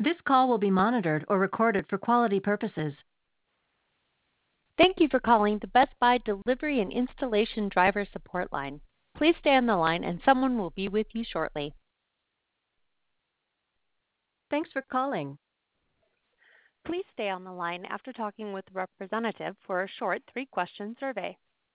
This call will be monitored or recorded for quality purposes. Thank you for calling the Best Buy Delivery and Installation Driver Support Line. Please stay on the line and someone will be with you shortly. Thanks for calling. Please stay on the line after talking with a representative for a short 3-question survey.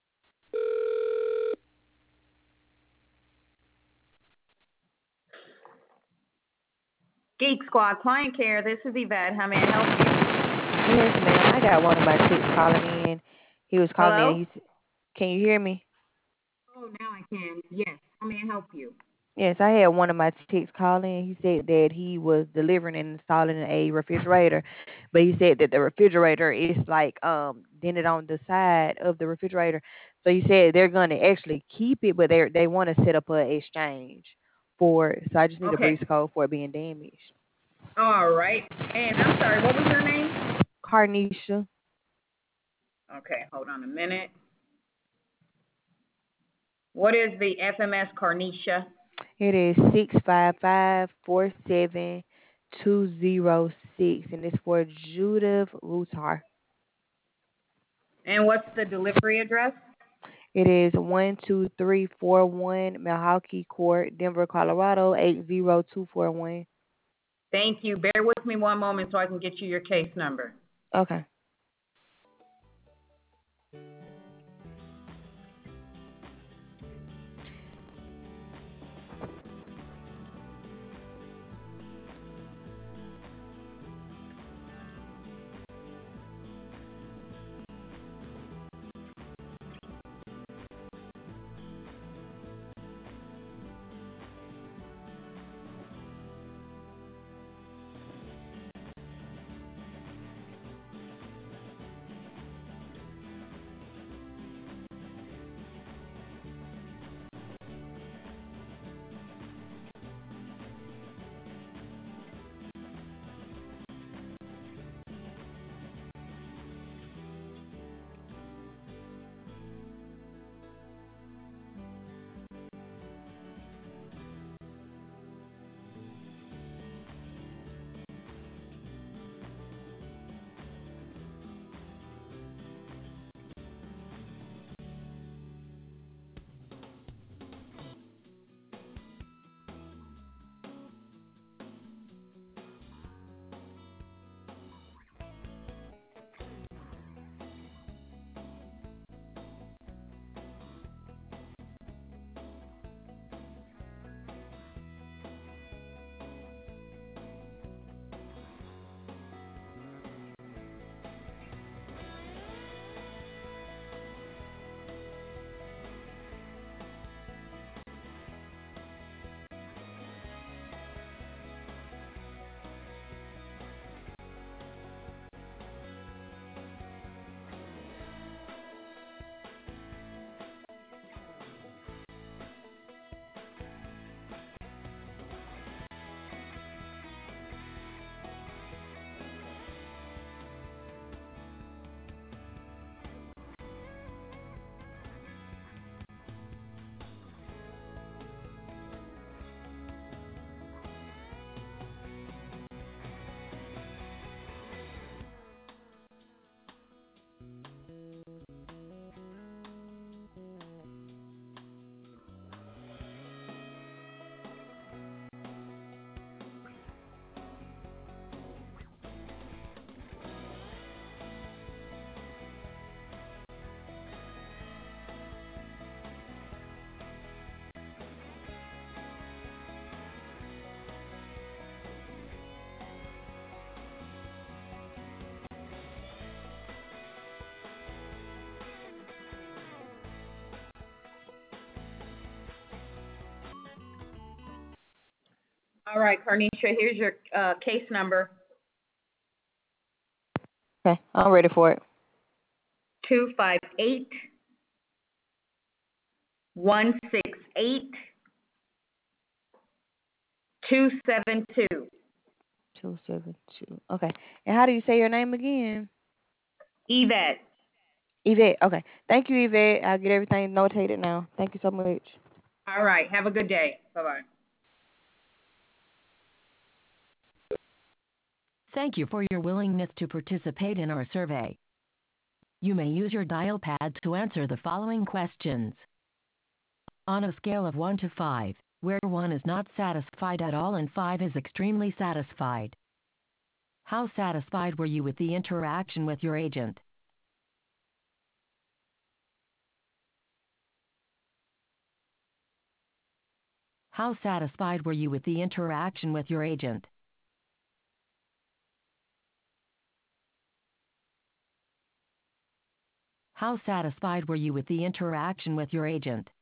Geek Squad Client Care, this is Yvette. How may I help you? Yes, ma'am. I got one of my chicks calling in. He was calling Hello? in. Can you hear me? Oh, now I can. Yes. How may I help you? Yes, I had one of my chicks call in. He said that he was delivering and installing a refrigerator, but he said that the refrigerator is like dented on the side of the refrigerator. So he said they're gonna actually keep it, but they want to set up an exchange for it. So I just need a brief code for it being damaged. All right. And I'm sorry, what was your name? Carnisha. Okay, hold on a minute. What is the FMS, Carnisha? It is 655-47-206, and it's for Judith Rutar. And what's the delivery address? It is 12341 Milwaukee Court, Denver, Colorado 80241. Thank you. Bear with me one moment so I can get you your case number. Okay. All right, Carnisha, here's your case number. Okay, I'm ready for it. 258 168 272. 272. Okay. And how do you say your name again? Yvette. Yvette. Okay. Thank you, Yvette. I'll get everything notated now. Thank you so much. All right. Have a good day. Bye-bye. Thank you for your willingness to participate in our survey. You may use your dial pad to answer the following questions. On a scale of 1 to 5, where 1 is not satisfied at all and 5 is extremely satisfied, how satisfied were you with the interaction with your agent? How satisfied were you with the interaction with your agent? How satisfied were you with the interaction with your agent?